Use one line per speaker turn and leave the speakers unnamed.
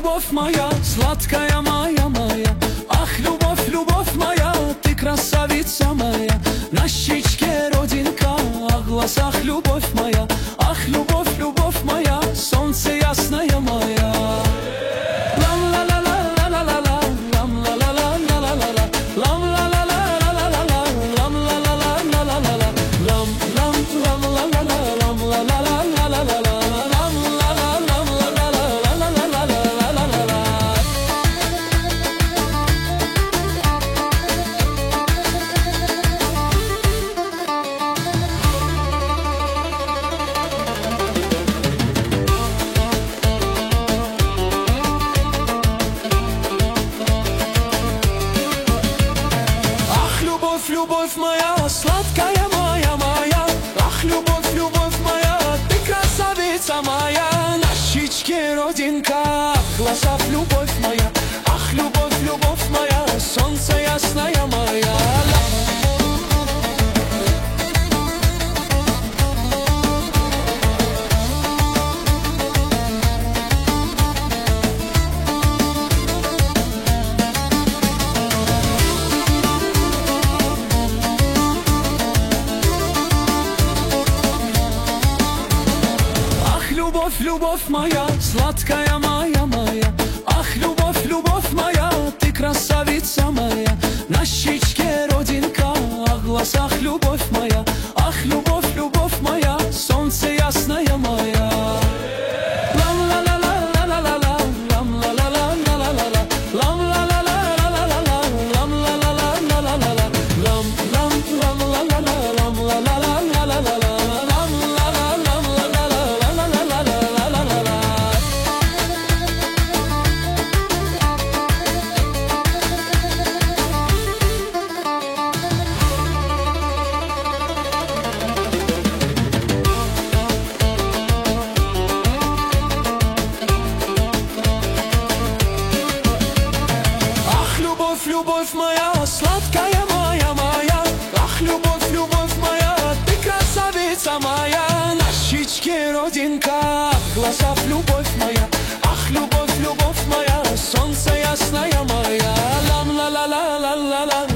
любовь моя, сладкая моя, моя. Ах, любовь моя, ты красавица моя. На щечке родинка, а в глазах любовь моя. Ах, любовь моя, солнце ясное моя. Любовь моя, сладкая моя, моя. Ах, любовь моя, ты красавица моя. На щечке родинка, в глазах любовь моя. Ах, любовь моя, солнце ясная моя. Любовь моя, сладкая моя, моя. Ах, любовь моя, ты красавица моя. На щечке родинка, а в глазах любовь моя. Ах, любовь моя, солнце ясная моя. Любовь моя, сладкая моя, моя. Ах, любовь моя, ты красавица моя. На щечке родинка, в глазах любовь моя. Ах, любовь моя, солнце ясная моя. Лам ла ла ла ла ла ла.